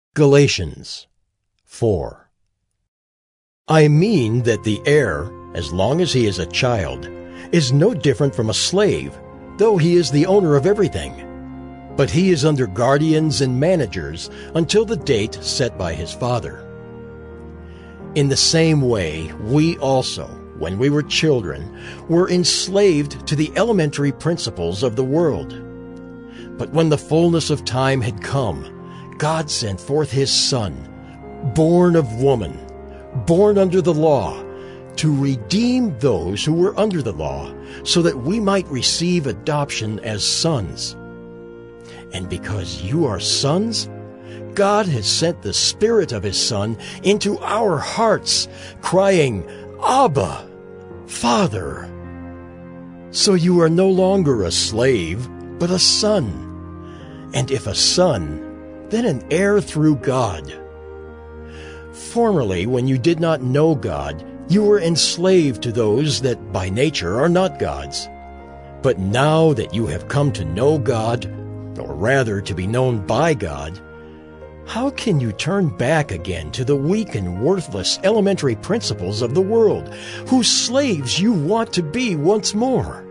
Galatians 4. I mean that the heir, as long as he is a child, is no different from a slave, though he is the owner of everything. But he is under guardians and managers until the date set by his father. In the same way, we also, when we were children, were enslaved to the elementary principles of the world. But when the fullness of time had come, God sent forth his Son, born of woman, born under the law, to redeem those who were under the law, so that we might receive adoption as sons. And because you are sons, God has sent the Spirit of his Son into our hearts, crying, Abba, Father. So you are no longer a slave, but a son. And if a son, then an heir through God. Formerly, when you did not know God, you were enslaved to those that by nature are not God's. But now that you have come to know God, or rather to be known by God, how can you turn back again to the weak and worthless elementary principles of the world, whose slaves you want to be once more?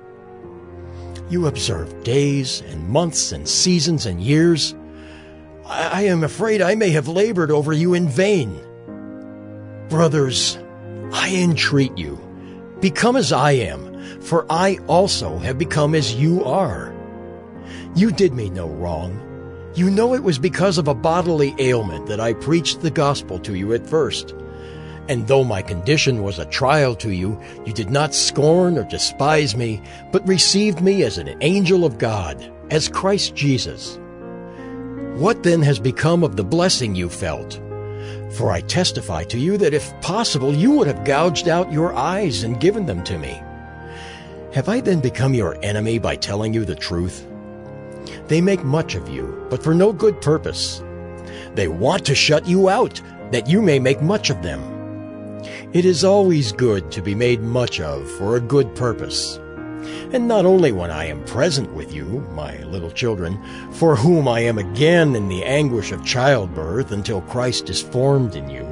You observe days and months and seasons and years. I am afraid I may have labored over you in vain. Brothers, I entreat you, become as I am, for I also have become as you are. You did me no wrong. You know it was because of a bodily ailment that I preached the gospel to you at first. And though my condition was a trial to you, you did not scorn or despise me, but received me as an angel of God, as Christ Jesus. What then has become of the blessing you felt? For I testify to you that if possible you would have gouged out your eyes and given them to me. Have I then become your enemy by telling you the truth? They make much of you, but for no good purpose. They want to shut you out, that you may make much of them. It is always good to be made much of for a good purpose. And not only when I am present with you, my little children, for whom I am again in the anguish of childbirth until Christ is formed in you.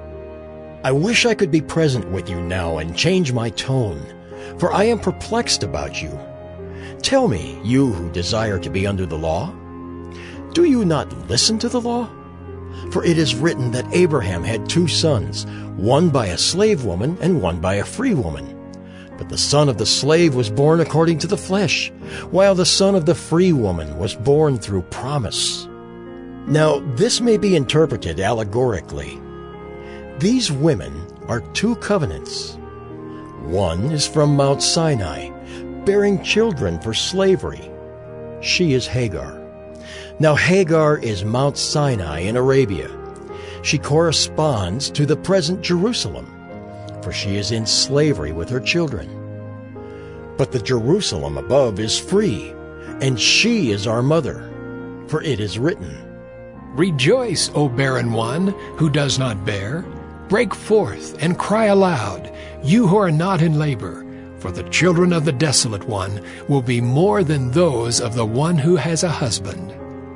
I wish I could be present with you now and change my tone, for I am perplexed about you. Tell me, you who desire to be under the law, do you not listen to the law? For it is written that Abraham had 2 sons, one by a slave woman and one by a free woman. But the son of the slave was born according to the flesh, while the son of the free woman was born through promise. Now this may be interpreted allegorically. These women are 2 covenants. One is from Mount Sinai, bearing children for slavery. She is Hagar. Now Hagar is Mount Sinai in Arabia. She corresponds to the present Jerusalem, for she is in slavery with her children. But the Jerusalem above is free, and she is our mother, for it is written, Rejoice, O barren one who does not bear. Break forth and cry aloud, you who are not in labor, for the children of the desolate one will be more than those of the one who has a husband.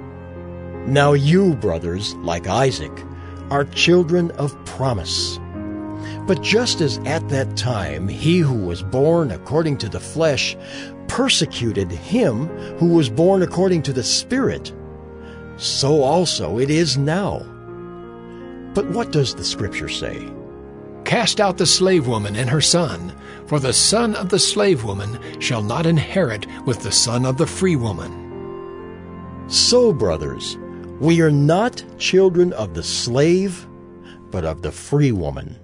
Now you, brothers, like Isaac, are children of promise. But just as at that time he who was born according to the flesh persecuted him who was born according to the Spirit, so also it is now. But what does the Scripture say? Cast out the slave woman and her son, for the son of the slave woman shall not inherit with the son of the free woman. So, brothers, we are not children of the slave, but of the free woman.